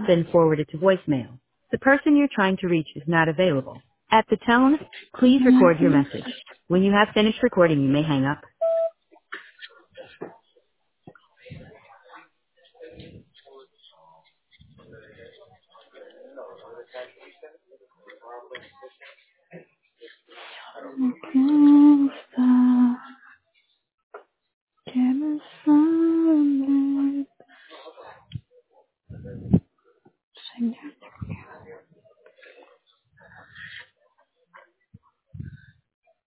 been forwarded to voicemail. The person you're trying to reach is not available. At the tone, please record your message. When you have finished recording, you may hang up.